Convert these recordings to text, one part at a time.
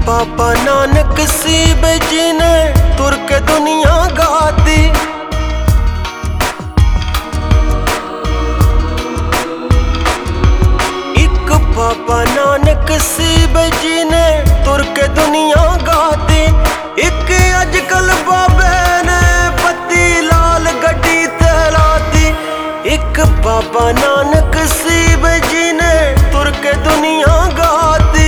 Baba Nanak sieve जी ने तुर के दुनिया गाती। एक बाबा नानक सीब जी ने तुर के दुनिया गाती। एक अजकल बाबे ने पत्ती लाल गड्डी ते लाती। एक बाबा नानक सीब जी ने तुर के दुनिया गाती।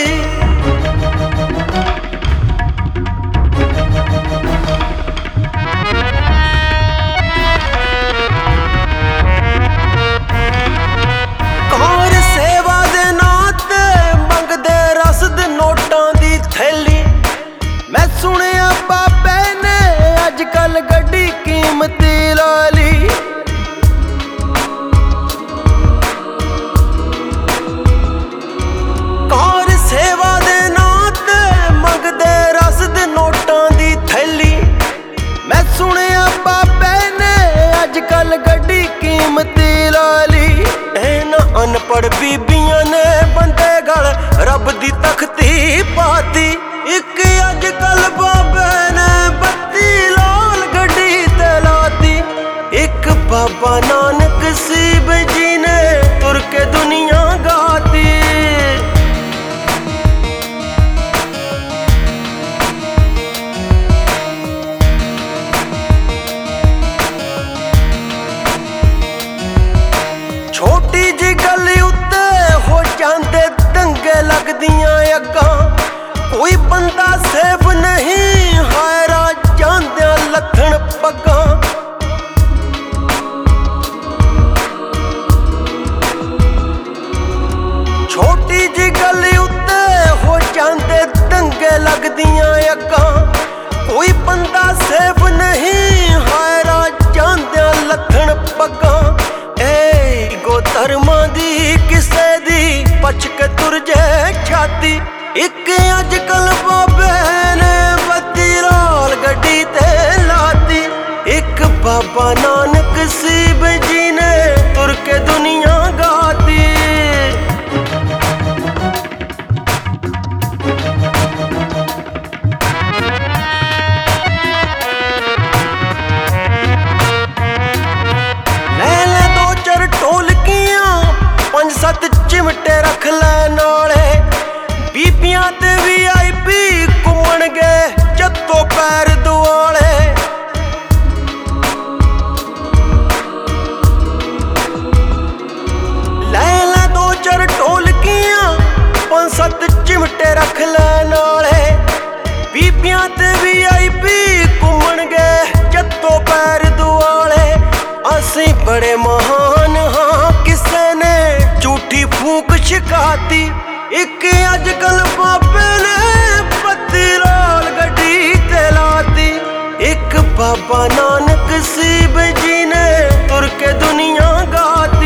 मैं सुनिया बाबे ने अजकल गड्डी कीमती ला ली। कार सेवा दे नां ते मंगदे रसद नोटां दी थैली। मैं सुनिया बाबे ने अजकल गड्डी कीमती ला ली। इन्हां अनपढ़ बीबियां ने बंदे गल रब दी तख्ती पाती। एक अजकल बाबे ने बत्ती लाल गड्डी ते लाती। एक बाबा नानक सीब जी ने तुर के दुनिया गाती। छोटी जी गली उत्ते हो जांदे दंगे लगदियां अग्गां। कोई बंदा सेफ नहीं हायरा जांदे लथण पग्गा। छोटी जी गली उत्ते हो जांदे दंगे लगदियां अग्गां। कोई बंदा सेफ नहीं हायरा जांदे लथण पग्गा। गो धर्मां दी किसे दी पछ के तुर जे छाती। एक अजकल बाबे ने बत्ती लाल गड्डी ते लाती। एक बाबा नानक सीब जी ने तुर के दुनिया गाती। ले ले दो चार ढोलकियां 5-7 चिमटे रख ले नाले। बीबियां ते VIP घूमण गए जत्तो पैर दुआले। ले ले दो चार ढोलकियां 5-7 चिमटे रख ले नाले। बीबियां ते VIP घूमण गए जत्तो पैर दुआले। असीं बड़े महान हाँ किसे ने झूठी फूक छिकाती। एक अजकल बाबे ने पत्ती लाल गड्डी ते लाती। एक बाबा नानक सीब जी ने तुर के दुनिया गाती।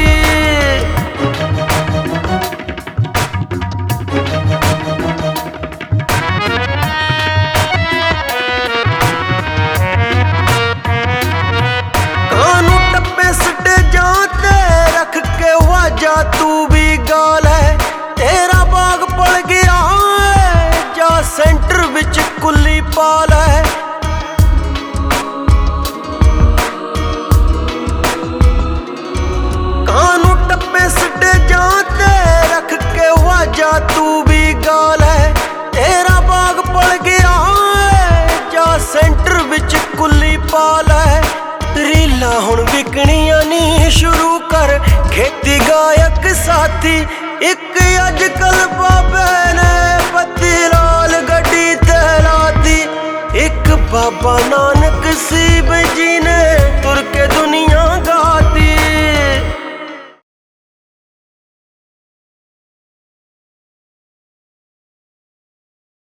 कानू टप्पे सटे जाते रख के वाजा तू भी गाल है। तेरा बाग पड़ गया जा सेंटर विच कुल्ली पाल है। कानू टप्पे सटे जाते रख के वाजा तू भी गाल है। तेरा बाग पड़ गया जा सेंटर विच कुल्ली पाल है। रीला हुण विकणियां नी शुरू कर खेती गायक साथी। एक